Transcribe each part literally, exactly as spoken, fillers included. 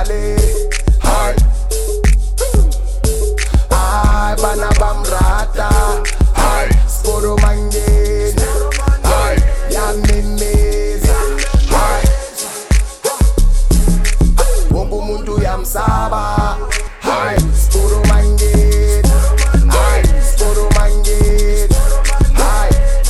madale. Hi. Hi, bana bamrata. Hi, sporo mangeni. Hi, yamemeza. Hi, wonke umuntu yamsaba. Hi, sporo mangeni. Hi, sporo mangeni. Hi,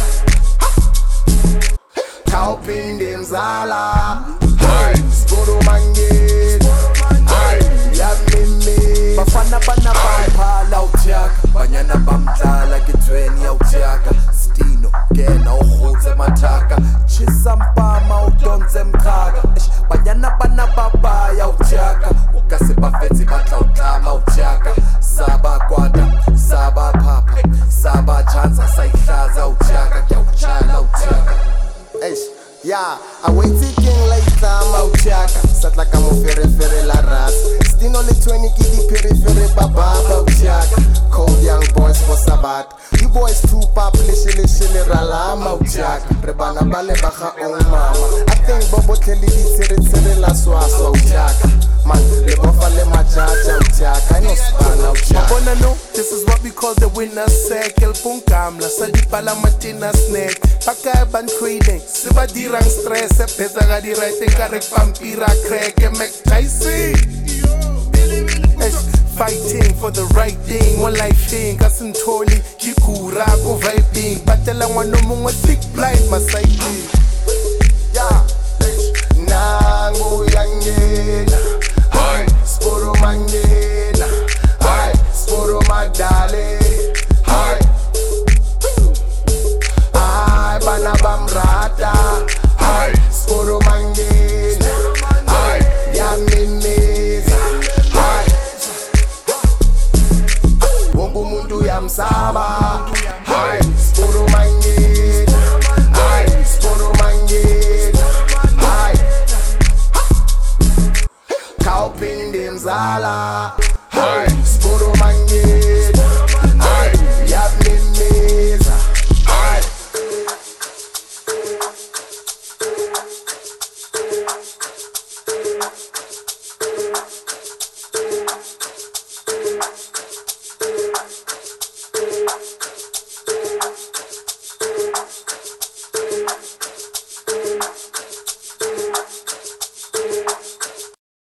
kauphinde mzala. Hi, sporo mangeni. Hi, yamemeza. Bafana bana baphala utyaka, banyana bamdlala ketweni yawutyaka. Stino ngena urhutse mathaka, chisa mpama udonse mchaka. Banyana bana babaya utyaka, ukase bafetsi batla utlama utyaka. Saba kwata, saba phapha, saba chanza sayihlaza utyaka, kyawutshala utyaka. Eish, yeah, I wait king like Tama Uchaka. Sat like I'm a fere fere la ras. Stino le twenty kidi pere fere baba Uchaka. Cold young boys for Sabat. You boys too pop lishile shile ralama Uchaka. Rebana bale baha on mama. I think Bobo Kelly di tere tere la swaswa Uchaka. Man, le bofa le machacha Uchaka. I know spana Uchaka. Mabona no, this is what we call the winner's circle. Punkamla, sadipala matina snake. Paka ban trading, siba dirang stress. Pesa ga di right karek pampira crack and Mike Tyson. Fighting for the right thing, one life thing. Kasintoli, kikura ko vibing. Batela ngwano mongwe thick blind masaiki. Yeah, nangu yangena. Hi, sporo mangena. Hi, sporo madale. Hi, hi, bana bamrata. Hi, sporo mangena. Hi, yamemeza. Hi, wonke umuntu yamsaba. Hi, sporo mangena. Hi, sporo mangena. Hi, kauphinde mzala. Hi, sporo mangena.